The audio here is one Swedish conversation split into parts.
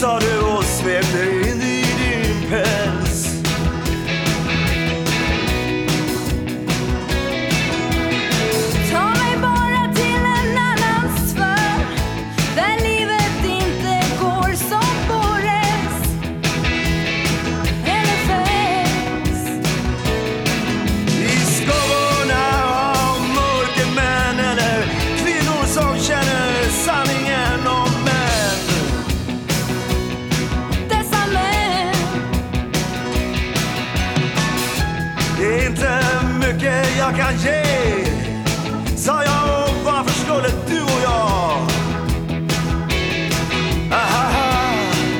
sa du och svepte in i din päls. Ta mig bara till en annan sfär, där livet inte går som våres eller färs. I skuggorna av mörkermän eller kvinnor som känner sanningen om män. Dessa män, Det är inte mycket jag kan ge, sa jag, och varför skulle du och jag? Ahaha.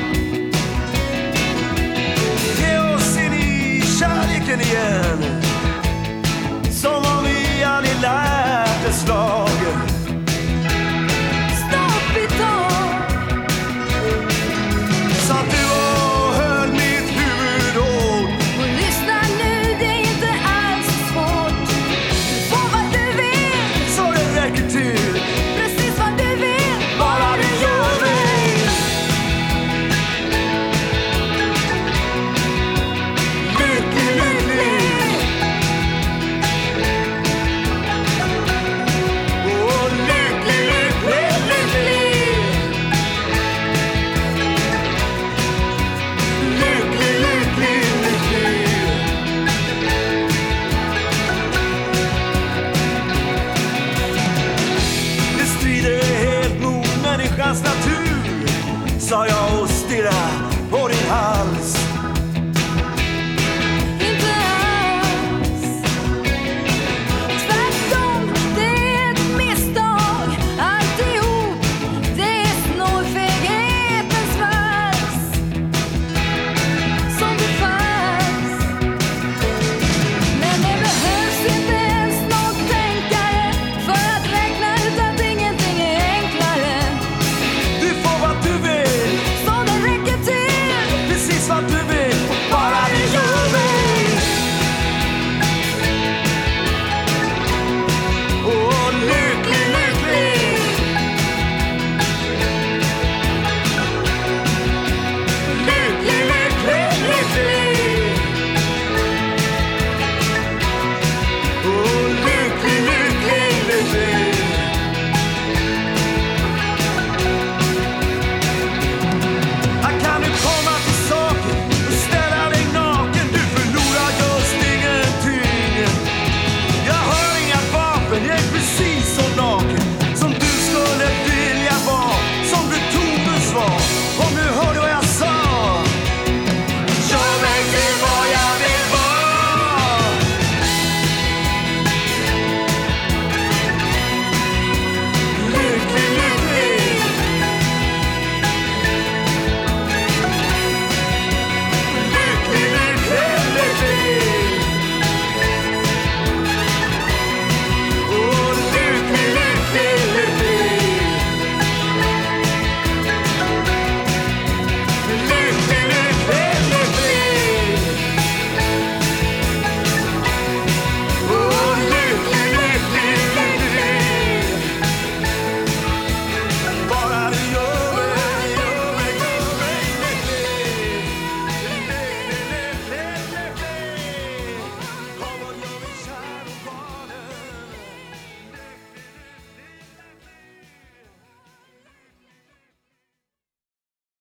Ge oss in i kärleken igen, som om vi aldrig lärt ett slag. stopp i tag. Sa du och höll mitt huvud åt. Och lyssna nu, det är inte alls svårt. Du får vad du vill, Så det räcker till, precis vad du vill, bara du gör mig lycklig, lycklig. Åh, lycklig, lycklig, lycklig. Lycklig, lycklig, lycklig. Det strider helt mot människans natur, sa jag och stirra på din hals.